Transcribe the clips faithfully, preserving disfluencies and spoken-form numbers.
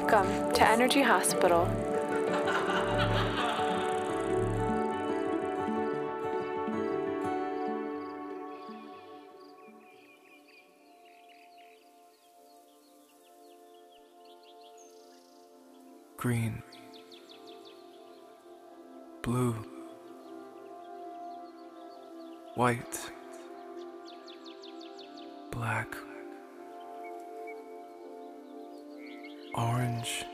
Welcome to Energy Hospital. Green, blue, white, black, orange,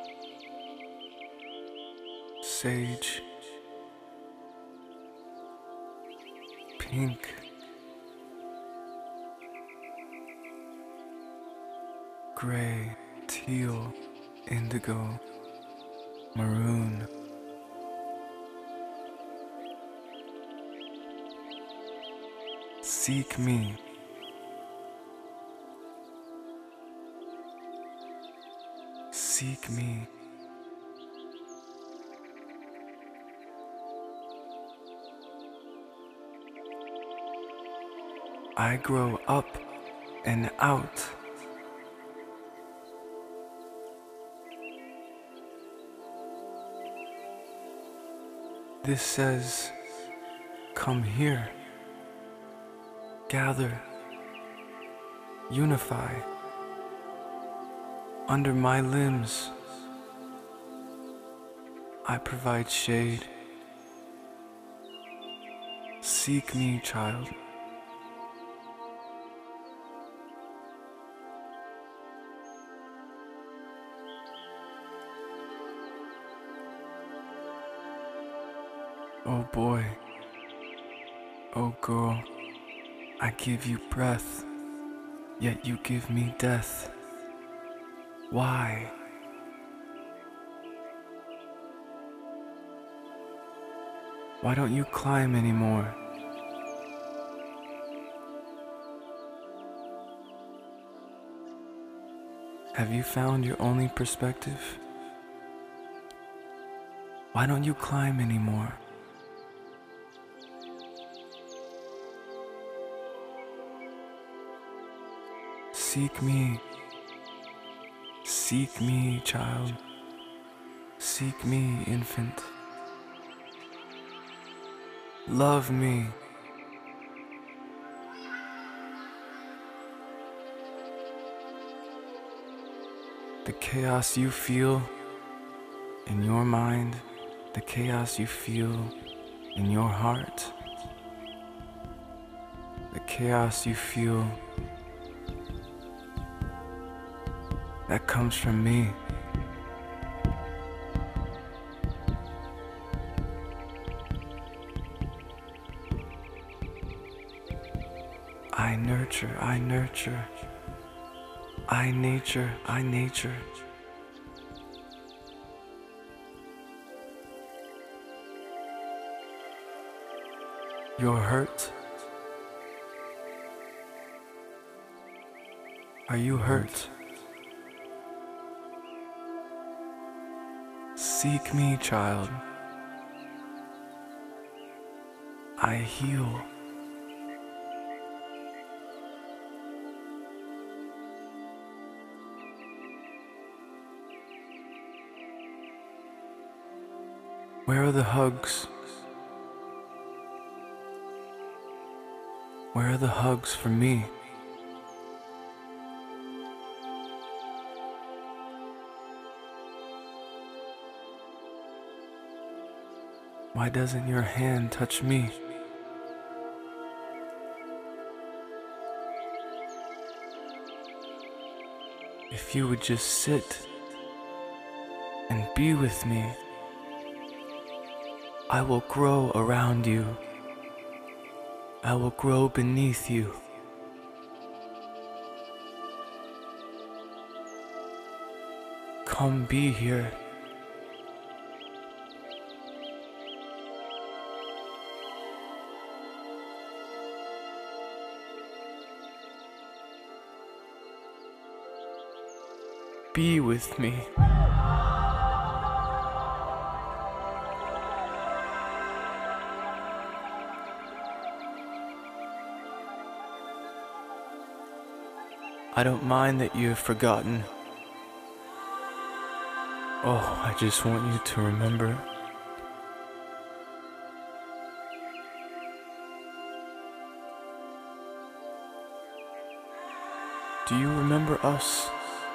sage, pink, gray, teal, indigo, maroon, seek me, seek me, I grow up and out. This says, come here, gather, unify, under my limbs. I provide shade. Seek me, child. Oh boy, oh girl, I give you breath, yet you give me death. Why? Why don't you climb anymore? Have you found your only perspective? Why don't you climb anymore? Seek me, seek me, child, seek me, infant. Love me. The chaos you feel in your mind, the chaos you feel in your heart, the chaos you feel that comes from me. I nurture, I nurture. I nature, I nature. You're hurt? Are you hurt? Seek me, child. I heal. Where are the hugs? Where are the hugs for me? Why doesn't your hand touch me? If you would just sit and be with me, I will grow around you. I will grow beneath you. Come be here. Be with me. I don't mind that you have forgotten. Oh, I just want you to remember. Do you remember us?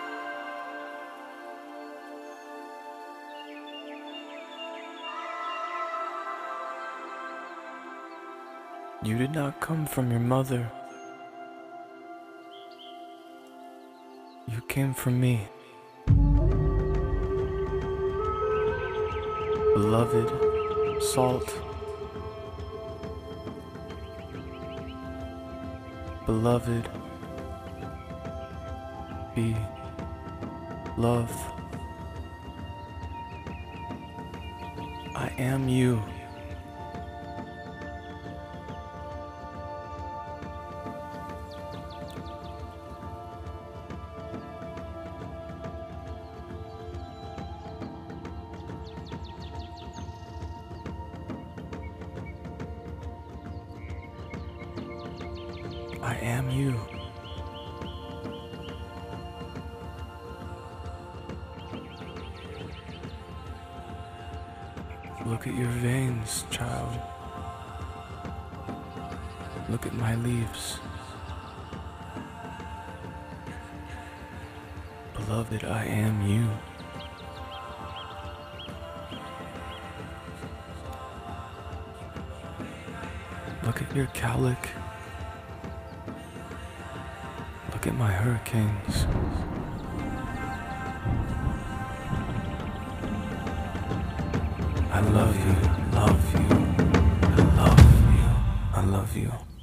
You did not come from your mother. You came from me. Beloved salt. Beloved be love. I am you. I am you. Look at your veins, child. Look at my leaves. Beloved, I am you. Look at your cowlick. Look at my hurricanes. I love you, love you, I love you, I love you.